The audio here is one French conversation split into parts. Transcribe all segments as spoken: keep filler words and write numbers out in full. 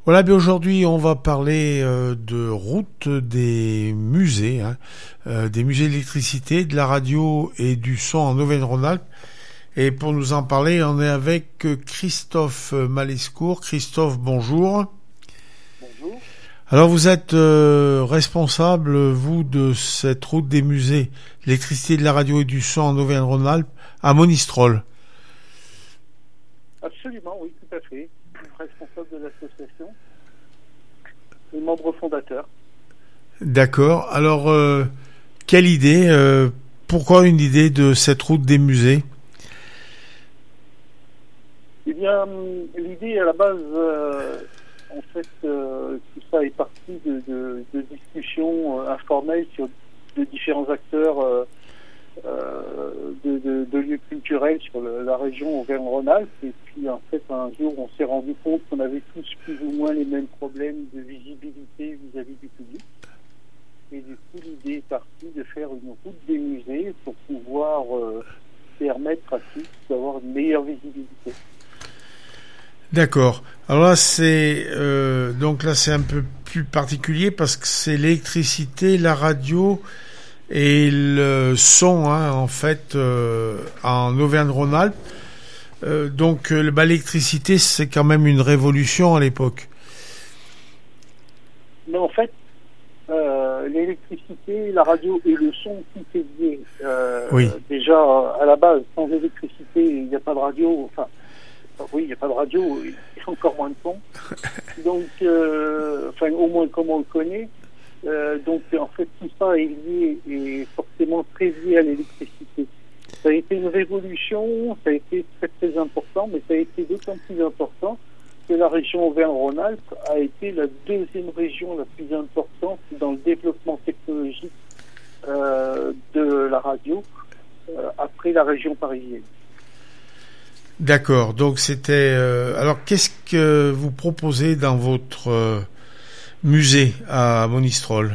Voilà, bien aujourd'hui, on va parler euh, de route des musées, hein, euh, des musées d'électricité, de la radio et du son en Auvergne-Rhône-Alpes. Et pour nous en parler, on est avec Christophe Malescourt. Christophe, bonjour. Bonjour. Alors, vous êtes euh, responsable, vous, de cette route des musées, l'électricité, de la radio et du son en Auvergne-Rhône-Alpes, à Monistrol. Absolument, oui, tout à fait. Responsable de l'association et membre fondateur. D'accord. Alors, euh, quelle idée euh, pourquoi une idée de cette route des musées? Eh bien, l'idée à la base, euh, en fait, euh, tout ça est parti de, de, de discussions euh, informelles sur de différents acteurs euh, euh, de, de, de lieux culturels sur le, la région Auvergne-Rhône-Alpes. Et puis, en fait, un jour, on s'est rendu compte qu'on avait tous plus ou moins les mêmes problèmes de visibilité vis-à-vis du public. Et du coup, l'idée est partie de faire une route des musées pour pouvoir euh, permettre à tous d'avoir une meilleure visibilité. D'accord. Alors là, c'est euh, donc là, c'est un peu plus particulier parce que c'est l'électricité, la radio et le son, hein, en fait, euh, en Auvergne-Rhône-Alpes. Euh, donc, euh, bah, l'électricité, c'est quand même une révolution à l'époque. Mais en fait, euh, l'électricité, la radio et le son, tout est lié. Euh, oui. Déjà, à la base, sans électricité, il n'y a pas de radio. Enfin, oui, il n'y a pas de radio, il y a encore moins de son. Donc, euh, enfin, au moins comme on le connaît. Euh, donc, en fait, tout ça est lié et forcément très lié à l'électricité. Ça a été une révolution, ça a été très très important, mais ça a été d'autant plus important que la région Auvergne-Rhône-Alpes a été la deuxième région la plus importante dans le développement technologique euh, de la radio, euh, après la région parisienne. D'accord. Donc, c'était... Euh, alors, qu'est-ce que vous proposez dans votre... Euh, musée à Monistrol?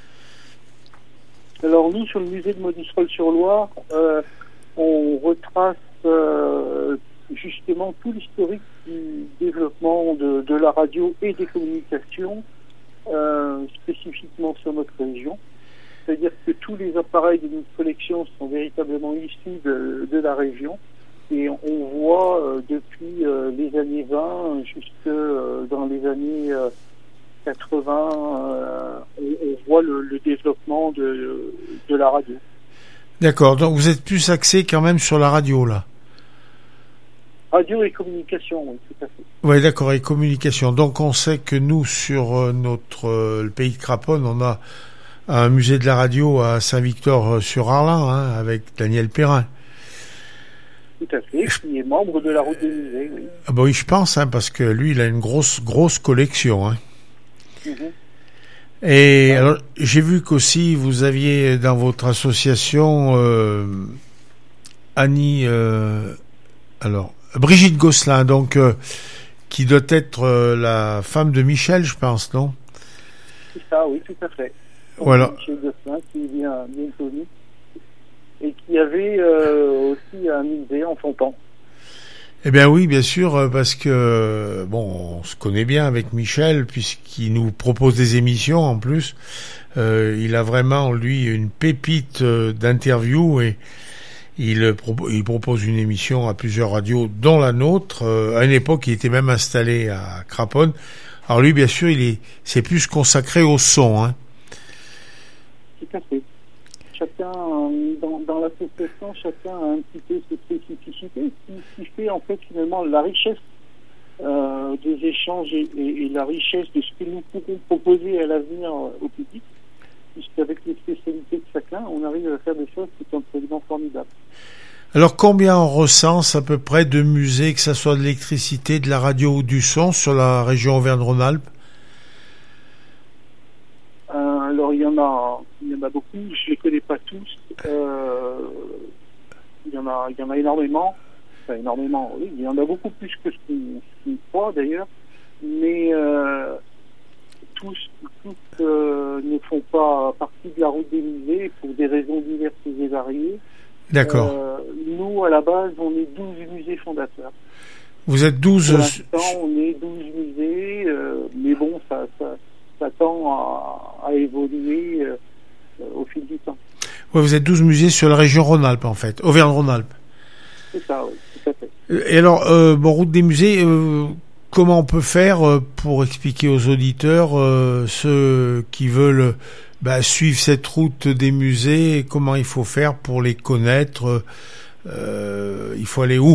Alors nous, sur le musée de Monistrol-sur-Loire, euh, on retrace euh, justement tout l'historique du développement de, de la radio et des communications, euh, spécifiquement sur notre région. C'est-à-dire que tous les appareils de notre collection sont véritablement issus de, de la région. Et on voit euh, depuis euh, les années vingt jusque euh, dans les années... Euh, quatre-vingts, euh, on, on voit le, le développement de, de la radio. D'accord, donc vous êtes plus axé quand même sur la radio, là. Radio et communication, oui, tout à fait. Oui, d'accord, et communication. Donc on sait que nous, sur euh, notre euh, le pays de Craponne, on a un musée de la radio à Saint-Victor-sur-Arlin, hein, avec Daniel Perrin. Tout à fait, qui est membre de la route des musées, oui. Ah bah oui, je pense, hein, parce que lui, il a une grosse, grosse collection, hein. Mm-hmm. Et alors, j'ai vu qu'aussi vous aviez dans votre association euh, Annie, euh, alors Brigitte Gosselin, donc euh, qui doit être euh, la femme de Michel, je pense, non? C'est ça, oui, tout à fait. Donc, voilà. Michel Gosselin, qui est bien, bien connu et qui avait euh, aussi un musée en son temps. Eh bien oui, bien sûr, parce que bon, on se connaît bien avec Michel puisqu'il nous propose des émissions en plus. Euh, il a vraiment lui une pépite d'interview et il, il propose une émission à plusieurs radios, dont la nôtre. Euh, à une époque, il était même installé à Craponne. Alors lui, bien sûr, il est, c'est plus consacré au son, hein. Tout à fait. Chacun, dans, dans l'association, chacun a un petit peu ses spécificités, ce qui, qui fait en fait finalement la richesse euh, des échanges et, et, et la richesse de ce que nous pourrons proposer à l'avenir au public, puisqu'avec les spécialités de chacun, on arrive à faire des choses qui sont absolument formidables. Alors combien on recense à peu près de musées, que ce soit de l'électricité, de la radio ou du son, sur la région Auvergne-Rhône-Alpes? euh, Alors il y en a... Il y en a beaucoup, je ne les connais pas tous. Euh, il, y en a, il y en a énormément. Enfin, énormément, oui. Il y en a beaucoup plus que ce qu'on croit d'ailleurs. Mais euh, tous, tous euh, ne font pas partie de la route des musées pour des raisons diverses et variées. D'accord. Euh, nous, à la base, on est douze musées fondateurs. Vous êtes douze... Pour l'instant, on est douze musées, euh, mais ça, ça, ça tend à, à évoluer euh, au fil du temps. Ouais, vous êtes douze musées sur la région Rhône-Alpes, en fait, Auvergne-Rhône-Alpes. C'est ça, oui, tout à fait. Et alors, euh, bon, route des musées, euh, comment on peut faire euh, pour expliquer aux auditeurs, euh, ceux qui veulent bah, suivre cette route des musées, comment il faut faire pour les connaître, euh, il faut aller où?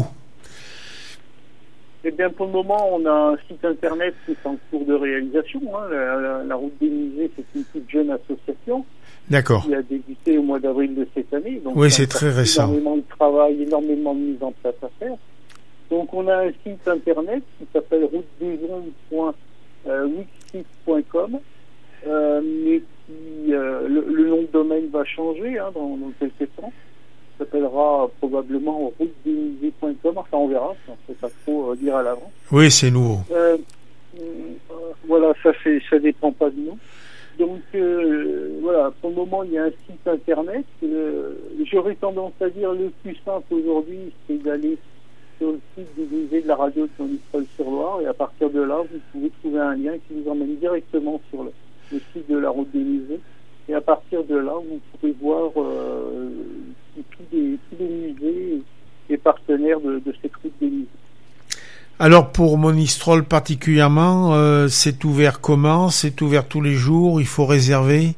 Eh bien, pour le moment, on a un site internet qui est en cours de réalisation. Hein. La, la, la route des musées, c'est une toute jeune association. D'accord. Qui a débuté au mois d'avril de cette année. Donc, oui, c'est très récent. Énormément de travail, énormément de mise en place à faire. Donc, on a un site internet qui s'appelle route des ondes point wixsite point com, euh, mais qui, euh, le, le nom de domaine va changer hein, dans, dans quelques temps. Ça s'appellera probablement route des musées point com. Enfin, on verra. On ne peut pas trop euh, dire à l'avance. Oui, c'est nouveau. Euh, euh, voilà, ça fait, ça dépend pas de nous. Donc euh, voilà, pour le moment il y a un site internet. Euh, j'aurais tendance à dire le plus simple aujourd'hui, c'est d'aller sur le site du musée de la radio de Monistrol-sur-Loire et à partir de là, vous pouvez trouver un lien qui vous emmène directement sur le, le site de la route des musées. Et à partir de là, vous pourrez voir euh, tous, les, tous les musées et partenaires de, de cette route des musées. Alors pour Monistrol particulièrement, euh, c'est ouvert comment? C'est ouvert tous les jours? Il faut réserver?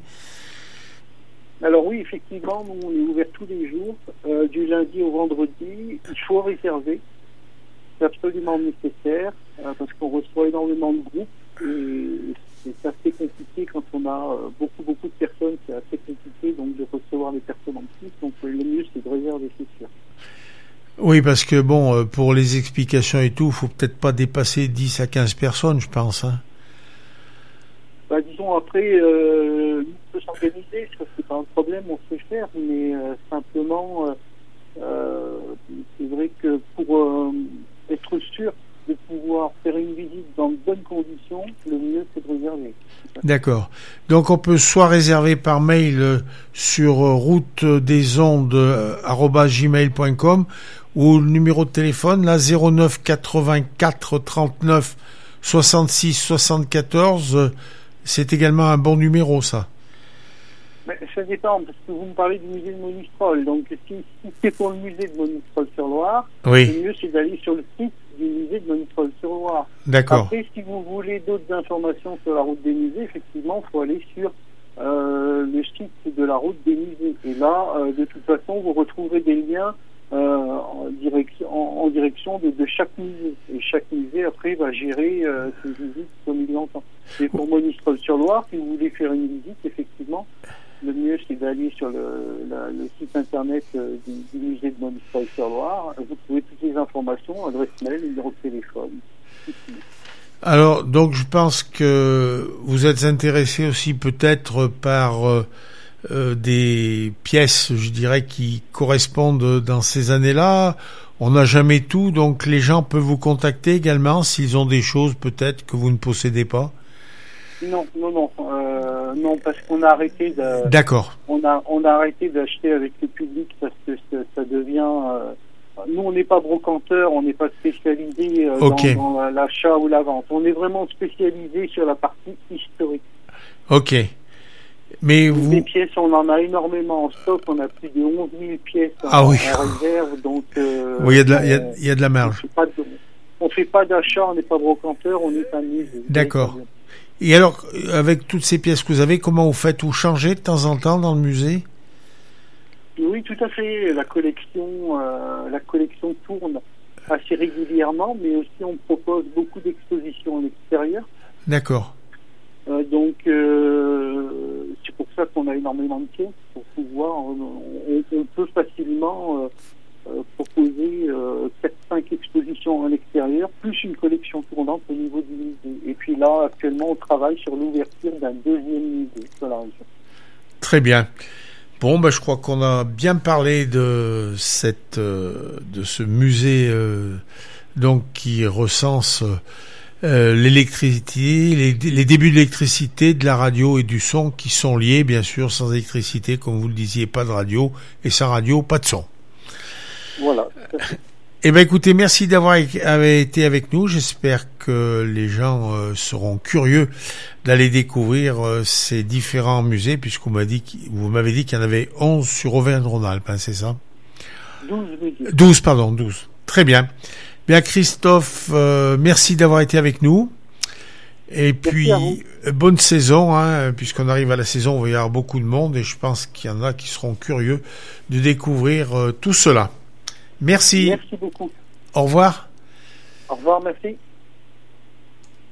Alors oui, effectivement, nous on est ouvert tous les jours, euh, du lundi au vendredi. Il faut réserver, c'est absolument nécessaire euh, parce qu'on reçoit énormément de groupes et c'est assez compliqué quand on a euh, beaucoup beaucoup de personnes. C'est assez compliqué donc de recevoir les personnes en plus. Donc le mieux c'est de réserver, c'est sûr. Oui, parce que bon, pour les explications et tout, il faut peut-être pas dépasser dix à quinze personnes, je pense. Hein. Bah, disons, après, euh, on peut s'organiser, ça c'est pas un problème, on sait faire, mais euh, simplement, euh, euh, c'est vrai que pour euh, être sûr de pouvoir faire une visite dans de bonnes conditions, le mieux c'est de réserver. D'accord. Donc on peut soit réserver par mail sur route des ondes arobase gmail point com ou le numéro de téléphone là zéro neuf quatre-vingt-quatre trente-neuf soixante-six soixante-quatorze, c'est également un bon numéro ça. Mais ça dépend parce que vous me parlez du musée de Monistrol, donc si, si c'est pour le musée de Monistrol-sur-Loire, oui. Le mieux c'est d'aller sur le site du musée de Monistrol-sur-Loire. D'accord. Après, si vous voulez d'autres informations sur la route des musées, effectivement, il faut aller sur euh, le site de la route des musées. Et là, euh, de toute façon, vous retrouverez des liens euh, en direction, en, en direction de, de chaque musée. Et chaque musée, après, va gérer euh, ses visites comme il l'entend. Et pour Monistrol-sur-Loire, si vous voulez faire une visite, effectivement, le mieux, c'est d'aller sur le, la, le site internet euh, du, du musée de Monistrol-sur-Loire. Vous trouvez toutes les informations, adresse mail, numéro de téléphone. Alors, donc, je pense que vous êtes intéressé aussi peut-être par euh, euh, des pièces, je dirais, qui correspondent dans ces années-là. On n'a jamais tout, donc les gens peuvent vous contacter également s'ils ont des choses peut-être que vous ne possédez pas. Non, non, non, euh, non, parce qu'on a arrêté de. D'accord. On a, on a arrêté d'acheter avec le public parce que ça, ça devient. Euh, nous, on n'est pas brocanteur, on n'est pas spécialisé euh, okay. dans, dans l'achat ou la vente. On est vraiment spécialisé sur la partie historique. Ok. Mais vous. Des pièces, on en a énormément en stock. On a plus de onze mille pièces en, ah oui. en réserve, donc. Euh, oui, il y a de la, il y a, il y a de la marge. On ne fait pas d'achat, on n'est pas brocanteur, on est un musée. D'accord. Et alors, avec toutes ces pièces que vous avez, comment vous faites? Vous changez de temps en temps dans le musée? Oui, tout à fait. La collection, euh, la collection tourne assez régulièrement, mais aussi on propose beaucoup d'expositions à l'extérieur. D'accord. Euh, donc, euh, c'est pour ça qu'on a énormément de pièces, pour pouvoir, on, on, on peut facilement euh, euh, proposer euh, quatre cinq expositions à l'extérieur, plus une collection tournante au niveau du musée. Et puis là, actuellement, on travaille sur l'ouverture d'un deuxième musée sur la région. Très bien. Bon, ben, je crois qu'on a bien parlé de cette, euh, de ce musée, euh, donc, qui recense euh, l'électricité, les, les débuts de l'électricité, de la radio et du son qui sont liés, bien sûr. Sans électricité, comme vous le disiez, pas de radio, et sans radio, pas de son. Voilà. Eh ben, écoutez, merci d'avoir été avec nous. J'espère que que les gens euh, seront curieux d'aller découvrir euh, ces différents musées, puisque vous m'avez dit, vous m'avez dit qu'il y en avait onze sur Auvergne-Rhône-Alpes, hein, c'est ça? douze musées. douze, pardon, douze. Très bien. Bien, Christophe, euh, merci d'avoir été avec nous. Et puis, bonne saison, hein, puisqu'on arrive à la saison, on va y avoir beaucoup de monde, et je pense qu'il y en a qui seront curieux de découvrir euh, tout cela. Merci. Merci beaucoup. Au revoir. Au revoir, merci.